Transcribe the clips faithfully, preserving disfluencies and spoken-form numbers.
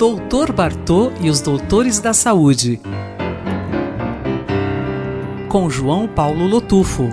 doutor Bartô e os Doutores da Saúde, com João Paulo Lotufo.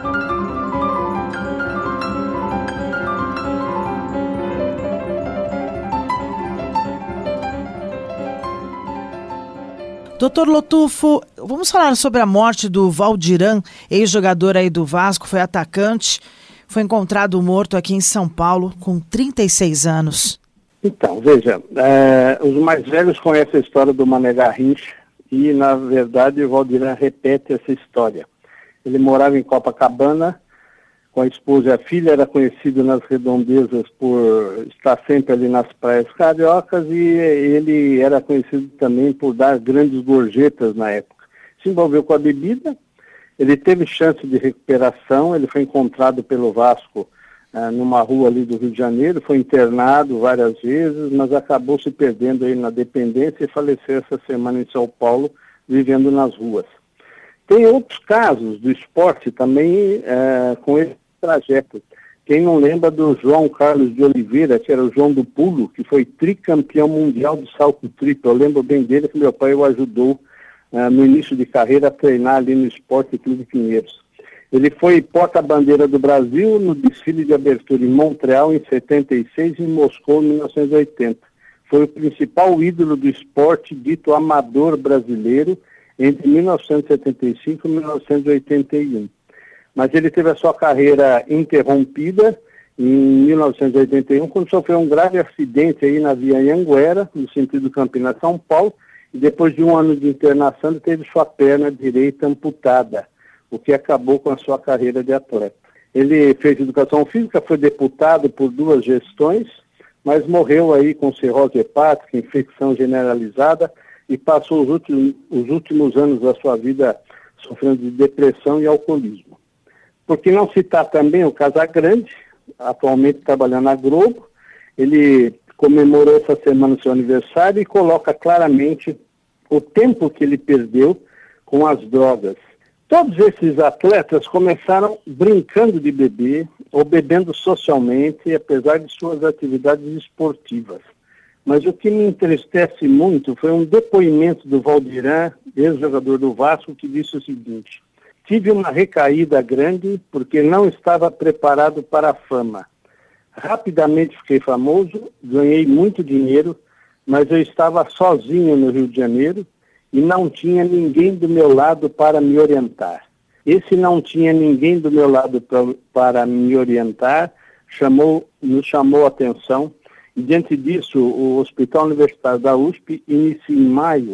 doutor Lotufo, vamos falar sobre a morte do Valdiran, ex-jogador aí do Vasco, foi atacante, foi encontrado morto aqui em São Paulo com trinta e seis anos. Então, veja, é, os mais velhos conhecem a história do Mané Garrincha e, na verdade, o Valdiran repete essa história. Ele morava em Copacabana com a esposa e a filha, era conhecido nas redondezas por estar sempre ali nas praias cariocas e ele era conhecido também por dar grandes gorjetas na época. Se envolveu com a bebida, ele teve chance de recuperação, ele foi encontrado pelo Vasco ah, numa rua ali do Rio de Janeiro, foi internado várias vezes, mas acabou se perdendo aí na dependência e faleceu essa semana em São Paulo, vivendo nas ruas. Tem outros casos do esporte também é, com esse trajeto. Quem não lembra do João Carlos de Oliveira, que era o João do Pulo, que foi tricampeão mundial de salto triplo. Eu lembro bem dele que meu pai o ajudou uh, no início de carreira a treinar ali no Esporte Clube Pinheiros. Ele foi porta-bandeira do Brasil no desfile de abertura em Montreal em setenta e seis e em Moscou em mil novecentos e oitenta. Foi o principal ídolo do esporte dito amador brasileiro entre mil novecentos e setenta e cinco e mil novecentos e oitenta e um. Mas ele teve a sua carreira interrompida em mil novecentos e oitenta e um, quando sofreu um grave acidente aí na via Anhanguera, no sentido Campinas-São Paulo, e depois de um ano de internação ele teve sua perna direita amputada, o que acabou com a sua carreira de atleta. Ele fez educação física, foi deputado por duas gestões, mas morreu aí com cirrose hepática, infecção generalizada, e passou os últimos, os últimos anos da sua vida sofrendo de depressão e alcoolismo. Por que não citar também o Casagrande, atualmente trabalhando na Globo? Ele comemorou essa semana o seu aniversário e coloca claramente o tempo que ele perdeu com as drogas. Todos esses atletas começaram brincando de beber ou bebendo socialmente, apesar de suas atividades esportivas. Mas o que me entristece muito foi um depoimento do Valdiran, ex-jogador do Vasco, que disse o seguinte: tive uma recaída grande porque não estava preparado para a fama. Rapidamente fiquei famoso, ganhei muito dinheiro, mas eu estava sozinho no Rio de Janeiro e não tinha ninguém do meu lado para me orientar. Esse não tinha ninguém do meu lado pra, para me orientar, chamou, nos chamou a atenção. E diante disso, o Hospital Universitário da U S P inicia em maio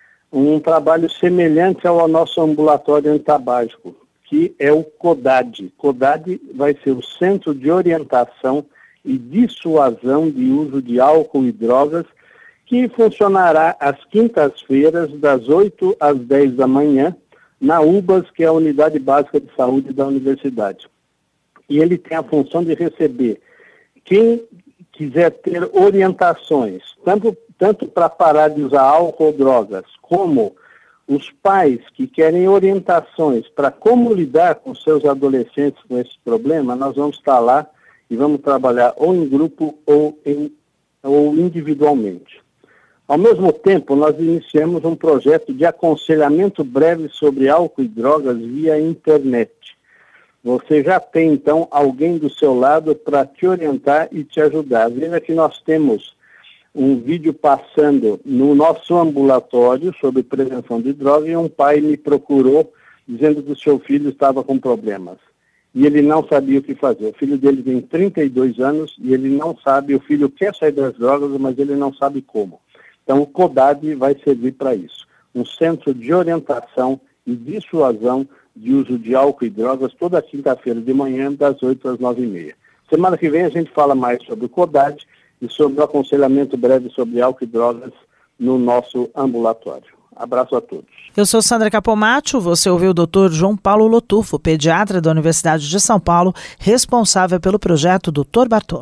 um trabalho semelhante ao nosso ambulatório antabágico, que é o CODAD. CODAD vai ser o Centro de Orientação e Dissuasão de Uso de Álcool e Drogas, que funcionará às quintas-feiras, das oito às dez da manhã, na U B A S, que é a Unidade Básica de Saúde da Universidade. E ele tem a função de receber quem quiser ter orientações, tanto, tanto para parar de usar álcool ou drogas, como os pais que querem orientações para como lidar com seus adolescentes com esse problema, nós vamos estar lá e vamos trabalhar ou em grupo ou, em, ou individualmente. Ao mesmo tempo, nós iniciamos um projeto de aconselhamento breve sobre álcool e drogas via internet. Você já tem, então, alguém do seu lado para te orientar e te ajudar. Veja que nós temos um vídeo passando no nosso ambulatório sobre prevenção de drogas e um pai me procurou dizendo que o seu filho estava com problemas. E ele não sabia o que fazer. O filho dele tem trinta e dois anos e ele não sabe, o filho quer sair das drogas, mas ele não sabe como. Então, o CODAD vai servir para isso. Um centro de orientação e dissuasão de uso de álcool e drogas toda quinta-feira de manhã, das oito às nove e meia. Semana que vem a gente fala mais sobre o CODAD e sobre o aconselhamento breve sobre álcool e drogas no nosso ambulatório. Abraço a todos. Eu sou Sandra Capomatto, você ouviu o doutor João Paulo Lotufo, pediatra da Universidade de São Paulo, responsável pelo projeto doutor Bartô.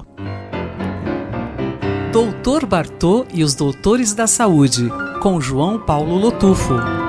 doutor Bartô e os Doutores da Saúde, com João Paulo Lotufo.